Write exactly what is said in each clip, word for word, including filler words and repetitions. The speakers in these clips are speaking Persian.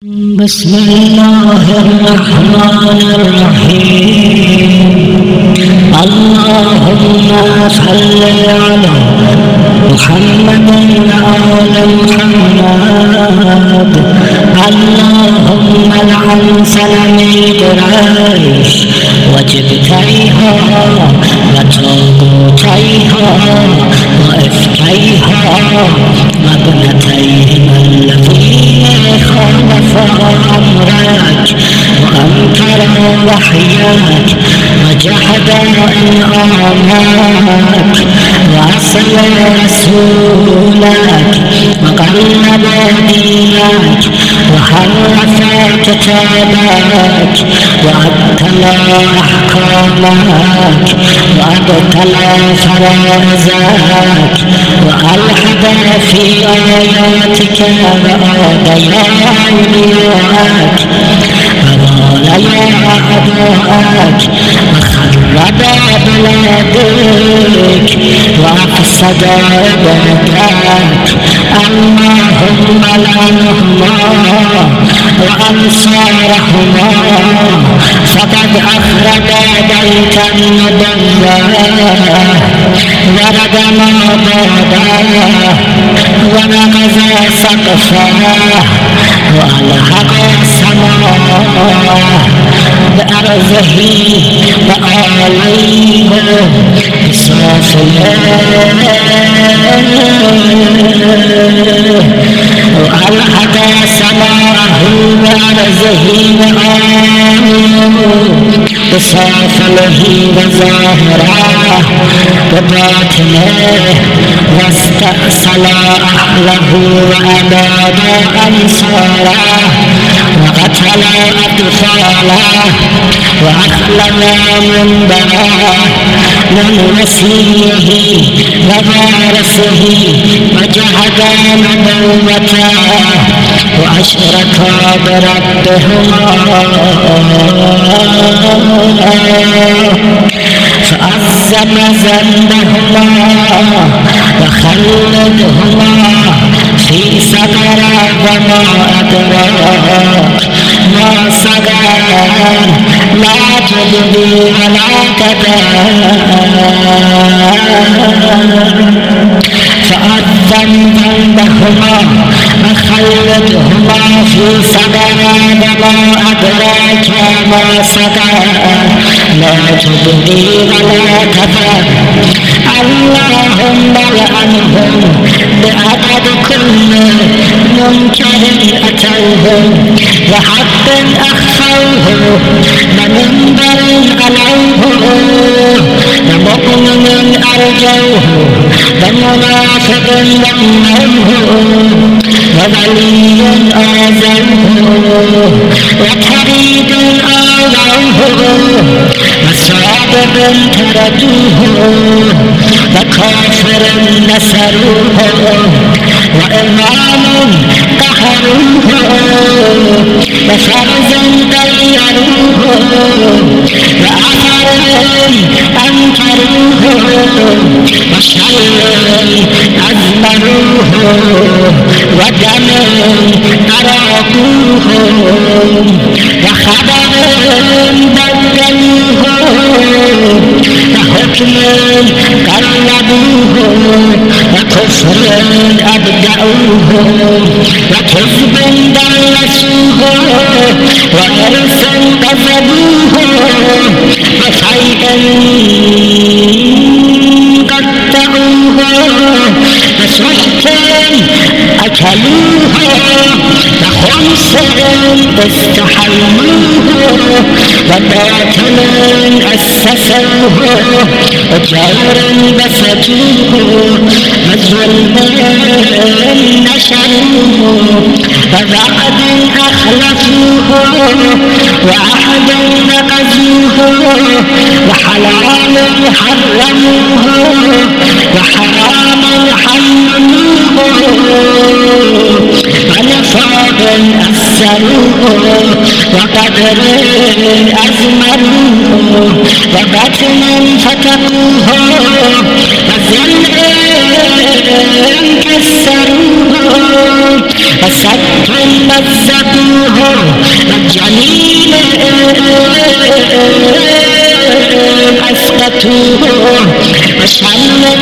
بسم الله الرحمن الرحيم. اللهم صل على محمد وآل محمد. اللهم لعن صنم قريش وجبتيها وطاغوتيها وإفكيها وابنتيهم اللذين خالفا أمرك وأنكروا وحيك وجحدوا إنعامك وعصوا رسولك وقلبوا دينك وحرفوا كتابك وأبطلوا أحكامك وأبطلوا فرائزك وألحدوا في آياتك وآياتك وقال يا أبوك وخرب بلادك وأفسد عبادك. اللهم لعنهما وأنصارهما فقد أخرب بيت النبوة وردم بابه ونقض سقفه وألحق سماه بأرضه وآليه بسافله وألحق سماه بأرضه وآليه بسافله وظاهره وباطنه واستأصل أهله وأباد أنصاره وقتل أطفاله وأخلى منبره من وصيه ووارثه وجحد نبوته وأشركا بربهما فأعظم ذنبهما وخلدهما في سقر وما أدراك ما سقر لا تبدي ولا تدار. فأعظم ذنبهما وخلدهما في سقر وما أدراك ما سقر لا تبدي ولا تدار. اللهم لعنهم بعدد كل منكر أتوه وحق أخفوه ومنبر علوه ومؤمن أرجوه ومنافق لموه وولي آذوه وطريد آذوه وصادق تردوه وكافر نصروه وإمام قهروه وفرز غيروه وأثر أنكروه وشر أزمروه ودم أراقوه وخبر بدلوه وحكم قلبوه وكفر أبدعوه وكذب دلسوه وإرث كذبوه وفيئا قطعوه وسحتا أكلوه وخمسا استحلوه وباطلا أسسوه وجورا بسطوه وظلما نشروه وبعد أخلفوه وعهدا نقضوه وحلال حرموه وحرام حللوه ونفاق أثروه وقدر أزمروه وبطن فتقوه وذل كسروه فسد مزقوه وجميل أسقطوه وشر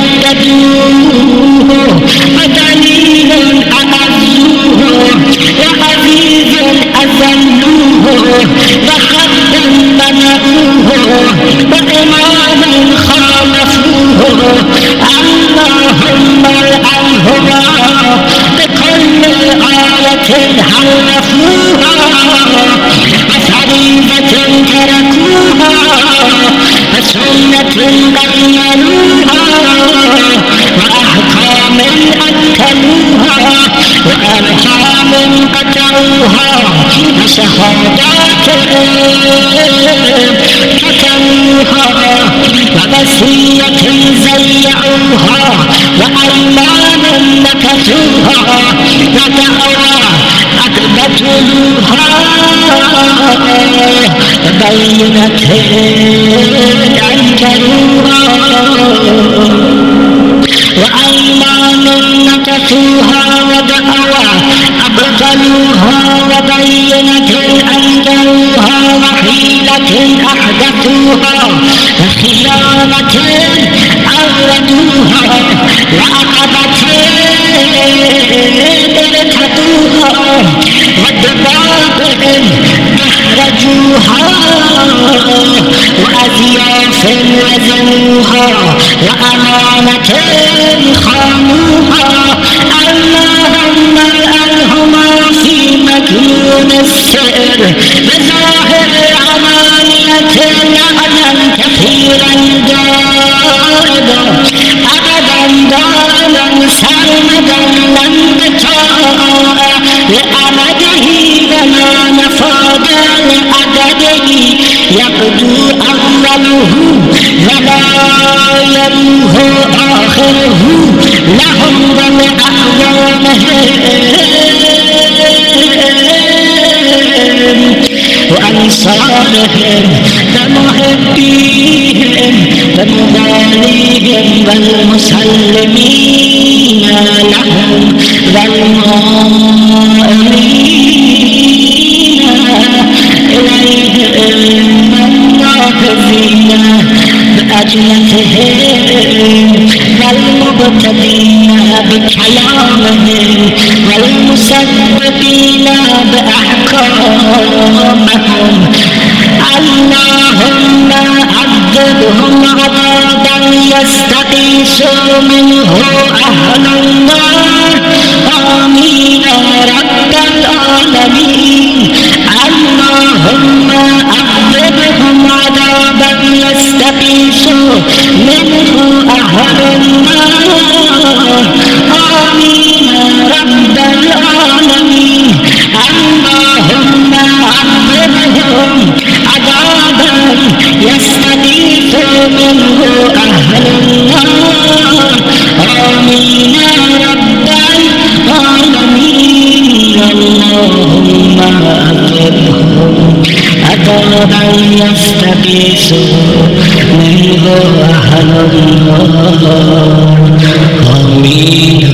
بددوه ودليل أعزوه وعزيز أذلوه وخد منعوه وإمام خالفوه اللهم العنهما بكل آية حرفوها وفريضة تركوها وسنة غيروها وأحكام أكلوها وأرحام قطعوها وشهادات كتموها ووصية زيعوها وأيمان نكثوها ودعوى أقبتلوها وبينة أنكروها وأيمان نكثوها ودعوى أبطلوها وبينة أنكروها وحيلة أحدثوها وخيانة أوردوها وعقبة ارتدوها ودباب أحرجوها وأزياف وزنوها وأمانة خانوها اللهم الأنهما في مكنون السر بظاهر عمانية لعنا كثيرا دائما أبدا دائما سرمدا لن بطاء لأمده وما نفاد لأبده يبدو أوله ولا يروه آخره لهم ولأعوانهم وأنصارهم ومحبيهم ومواليهم والمسلمين لهم والمائلين إليهم والناقضين بأجلتهم والمبتدين بكلامهم والمصدقين بأحكامهم اللهم عذبهم عذابا يستغيث منه أهل النار آمين رب العالمين اللهم عذبهم عذابا يستغيث منه أهل النار آمين رب العالمين اللهم عذبهم عذابا يستغيث منه أهل النار آمين رب العالمين اللهم عذبهم عذابا يستغيث منه أهل النار آمين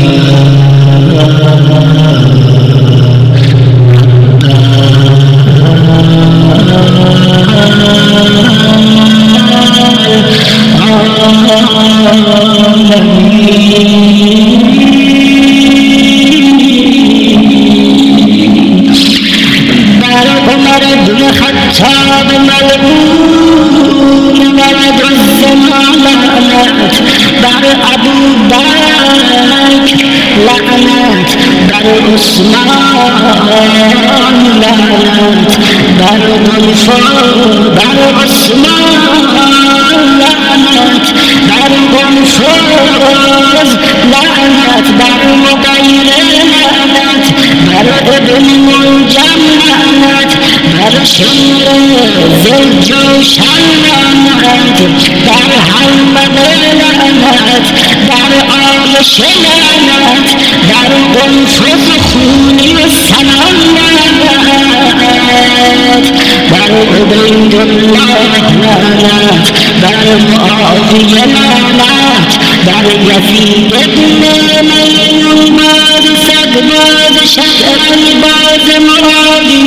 عمر بن الخطاب ملعون ولد الزمان لعنات بر أبو بكر لعنات بر عثمان لعنات بر غلفان بر عثمان لعنات بر غلفان لعنات بر مغير لعنات بر ابن منجم لعنات بر شمر ذوالجوشن لعنات بر حمد لعنات بر عایش لعنات بر قنفذ خونی سنان لعنات بر عبید الله لعنات بر معاویه لعنات بر یزید ابن میمون بر سگباد شطر الباز مرادی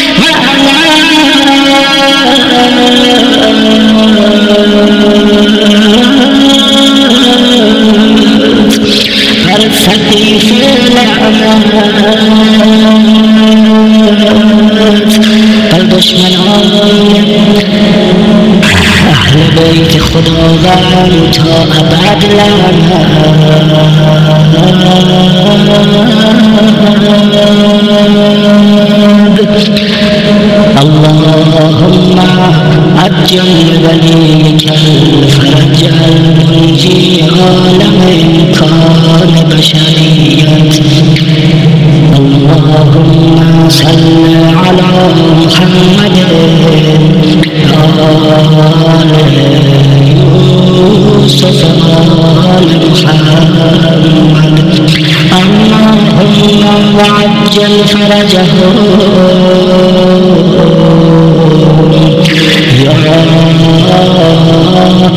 فرصتی فلعنت بر دشمنان اهل بیت خداوند تا ابد لعنت اللهم عجل لوليك الفرج المنجي عالم إمكان بشرية اللهم صل على محمد آل يوسف آل محمد اللهم وعجل فرجه يا الله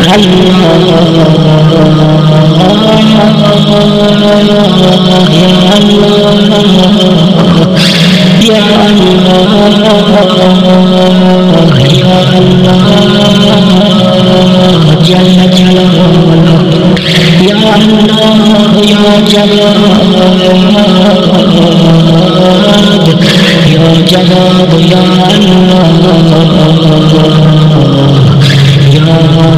يا الله يا الله جل جلاله يا الله يا جلال يا جلال يا الله يا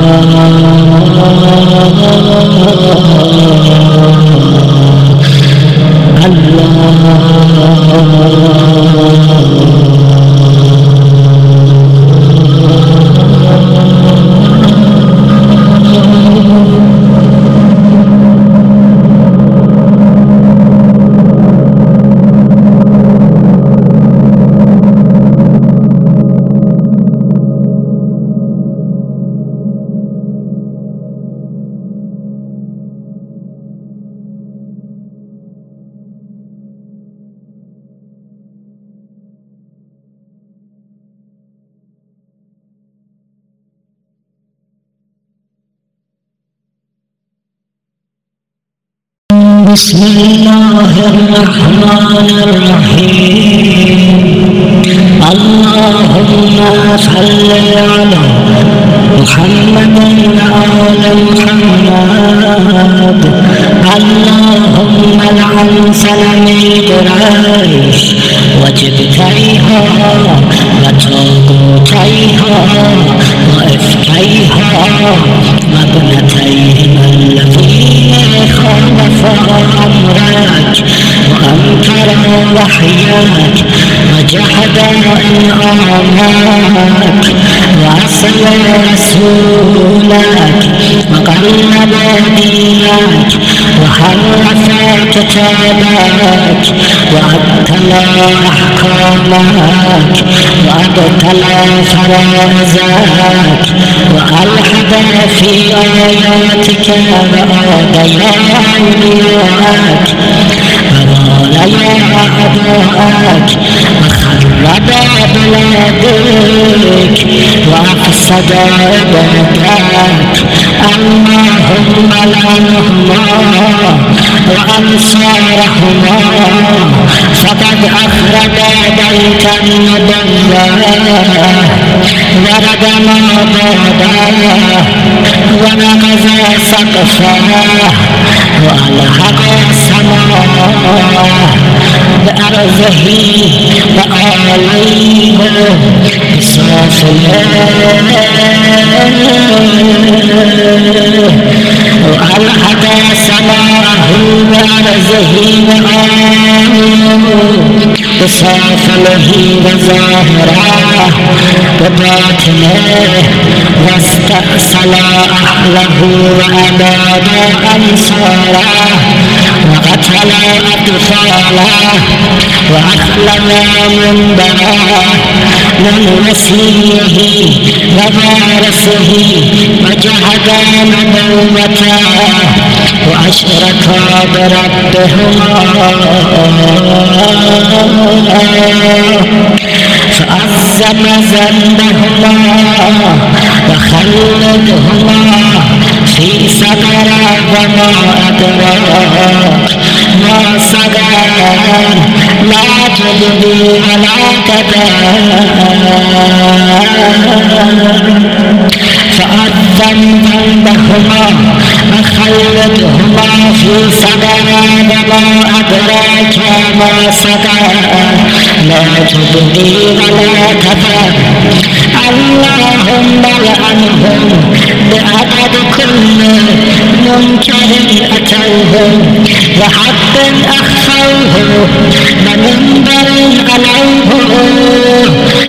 بسم الله الرحمن الرحيم اللهم صل على محمد وآل محمد اللهم لعن صنم قريش وجبتيها وطاغوتيها وإفكيها وابنتيهما الذين خالفا أمرك وأنكروا وحيك وجحدا إنعامك وعصوا رسولك وقلبا دينك وحرفا كتابك وأبتلى أحكامك وأبتلى فرائزك وألحد في آياتك وآيات أضال يا أعداءك وخرب بلادك وأفسد عبادك اللهم لعنهما وأنصارهما فقد أخرب بيت النبوة وردم بابه ونقض سقفه وألحق سماه بأرضه وآليه بسافله وألحق سماه بأرضه وآليه بسافله وظاهره وباطنه واستأصل أهله وأباد أنصاره وقتل أطفاله وأخلد منبره من وصيه ووارثه وجحد نبوته وأشرك بربهما فأعظم ذنبهما وخلدهما في سقر وما أدراك ما سقر لا تبقي ولا تذر فأذن بينهما أخلدهما في سقر وما أدراك ما سقر لا تبقي ولا تذر اللهم لعنهم بعدد كل منكر أتوه وحق أخفوه ومنبر علوه